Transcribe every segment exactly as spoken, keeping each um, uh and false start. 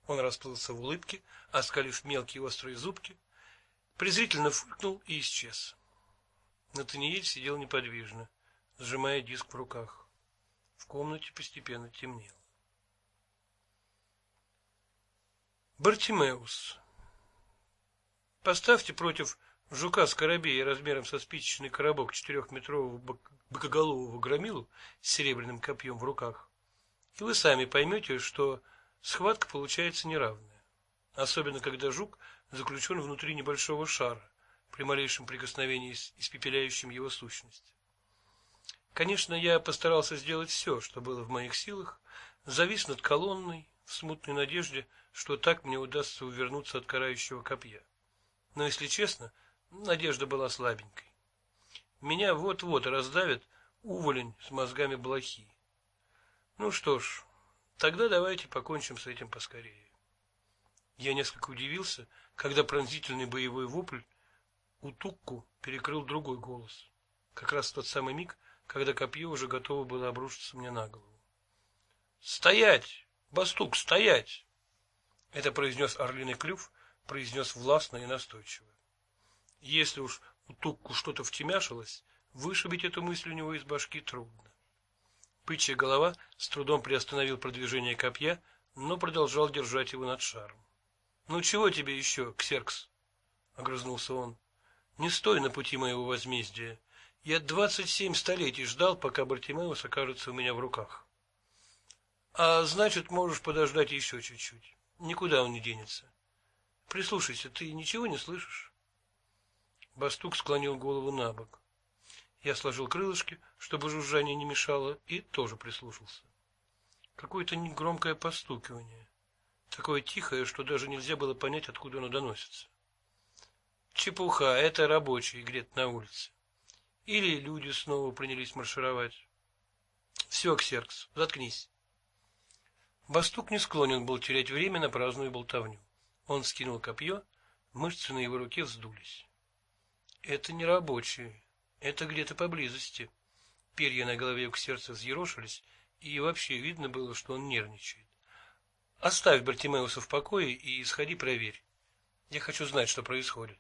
Он расплылся в улыбке, оскалив мелкие острые зубки, презрительно фыркнул и исчез. Натаниэль сидел неподвижно, сжимая диск в руках. В комнате постепенно темнело. Бартимеус. Поставьте против жука-скоробея размером со спичечный коробок четырехметрового быкоголового громилу с серебряным копьем в руках, и вы сами поймете, что схватка получается неравная, особенно когда жук заключен внутри небольшого шара, при малейшем прикосновении испепеляющим его сущность. Конечно, я постарался сделать все, что было в моих силах, завис над колонной в смутной надежде, что так мне удастся увернуться от карающего копья. Но, если честно, надежда была слабенькой. Меня вот-вот раздавит уволень с мозгами блохи. Ну что ж, тогда давайте покончим с этим поскорее. Я несколько удивился, когда пронзительный боевой вопль Утукку перекрыл другой голос, как раз в тот самый миг, когда копье уже готово было обрушиться мне на голову. «Стоять! Бастук, стоять!» Это произнес орлиный клюв, произнес властно и настойчиво. Если уж Утукку что-то втемяшилось, вышибить эту мысль у него из башки трудно. Бычья голова с трудом приостановил продвижение копья, но продолжал держать его над шаром. «Ну чего тебе еще, Ксеркс?» — огрызнулся он. «Не стой на пути моего возмездия. Я двадцать семь столетий ждал, пока Бартимеус окажется у меня в руках. А значит, можешь подождать еще чуть-чуть. Никуда он не денется. Прислушайся, ты ничего не слышишь?» Бастук склонил голову набок. Я сложил крылышки, чтобы жужжание не мешало, и тоже прислушался. Какое-то негромкое постукивание, такое тихое, что даже нельзя было понять, откуда оно доносится. Чепуха, это рабочие греют на улице. Или люди снова принялись маршировать. Все, Ксеркс, заткнись. Бастук не склонен был терять время на праздную болтовню. Он скинул копье, мышцы на его руке вздулись. Это не рабочие, это где-то поблизости. Перья на голове у Ксеркса взъерошились, и вообще видно было, что он нервничает. Оставь Бартимеуса в покое и сходи проверь. Я хочу знать, что происходит.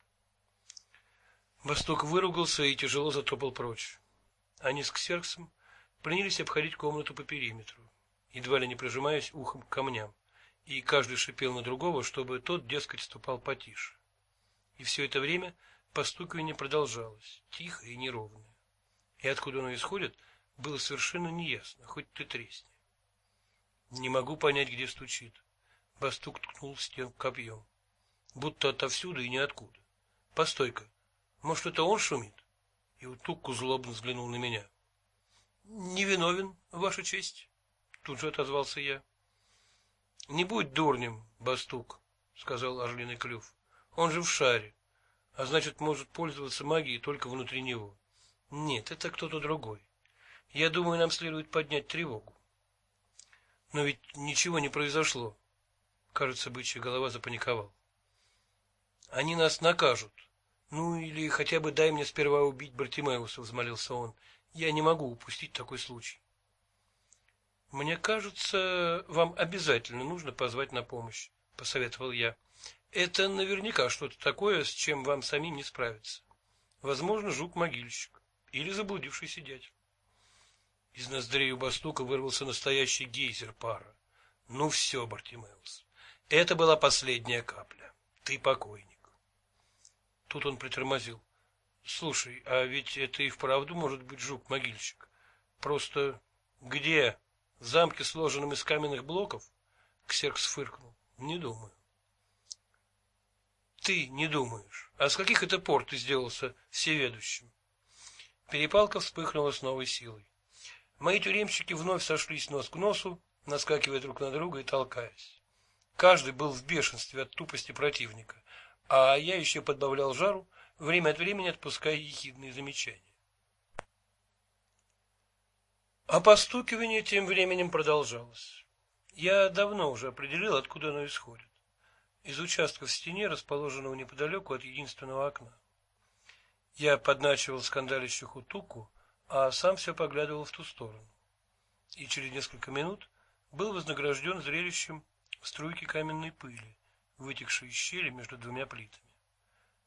Бастук выругался и тяжело затопал прочь. Они с Ксерксом принялись обходить комнату по периметру, едва ли не прижимаясь ухом к камням, и каждый шипел на другого, чтобы тот, дескать, ступал потише. И все это время постукивание продолжалось, тихо и неровное. И откуда оно исходит, было совершенно неясно, хоть ты тресни. Не могу понять, где стучит. Бастук ткнул в стену копьем. Будто отовсюду и ниоткуда. Постой-ка, может, это он шумит? И Утукку злобно взглянул на меня. Невиновен, Ваша честь, тут же отозвался я. Не будь дурнем, Бастук, сказал орлиный клюв. Он же в шаре, а значит, может пользоваться магией только внутри него. Нет, это кто-то другой. Я думаю, нам следует поднять тревогу. Но ведь ничего не произошло. Кажется, бычья голова запаниковал. Они нас накажут. Ну или хотя бы дай мне сперва убить Бартимеуса, взмолился он. Я не могу упустить такой случай. Мне кажется, вам обязательно нужно позвать на помощь, посоветовал я. Это наверняка что-то такое, с чем вам самим не справиться. Возможно, жук-могильщик или заблудившийся дядь. Из ноздрей у Бастука вырвался настоящий гейзер пара. Ну все, Бартимеус, это была последняя капля. Ты покойник. Тут он притормозил. Слушай, а ведь это и вправду может быть жук-могильщик. Просто где? В замке, сложенном из каменных блоков? Ксеркс фыркнул. Не думаю. Ты не думаешь. А с каких это пор ты сделался всеведущим? Перепалка вспыхнула с новой силой. Мои тюремщики вновь сошлись нос к носу, наскакивая друг на друга и толкаясь. Каждый был в бешенстве от тупости противника, а я еще подбавлял жару, время от времени отпуская ехидные замечания. А постукивание тем временем продолжалось. Я давно уже определил, откуда оно исходит. Из участка в стене, расположенного неподалеку от единственного окна. Я подначивал скандалящих Утукку, а сам все поглядывал в ту сторону. И через несколько минут был вознагражден зрелищем, струйки каменной пыли, вытекшие из щели между двумя плитами.